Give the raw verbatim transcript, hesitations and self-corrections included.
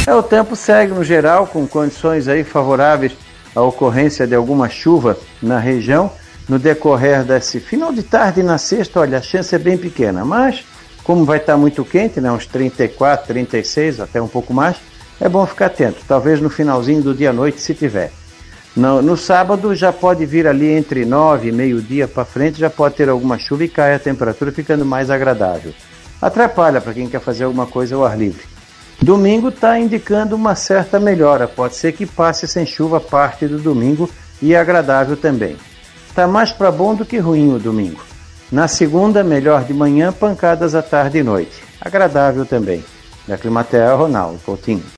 É, o tempo segue no geral com condições aí favoráveis à ocorrência de alguma chuva na região. No decorrer desse final de tarde e na sexta, olha, a chance é bem pequena, mas como vai estar muito quente, né, uns trinta e quatro, trinta e seis, até um pouco mais, é bom ficar atento, talvez no finalzinho do dia à noite, se tiver. No, no sábado já pode vir ali entre nove e meio-dia para frente, já pode ter alguma chuva e cai a temperatura ficando mais agradável. Atrapalha para quem quer fazer alguma coisa ao ar livre. Domingo está indicando uma certa melhora, pode ser que passe sem chuva parte do domingo e é agradável também. Está mais para bom do que ruim o domingo. Na segunda, melhor de manhã, pancadas à tarde e noite. Agradável também. Da Climatea, Ronaldo Coutinho.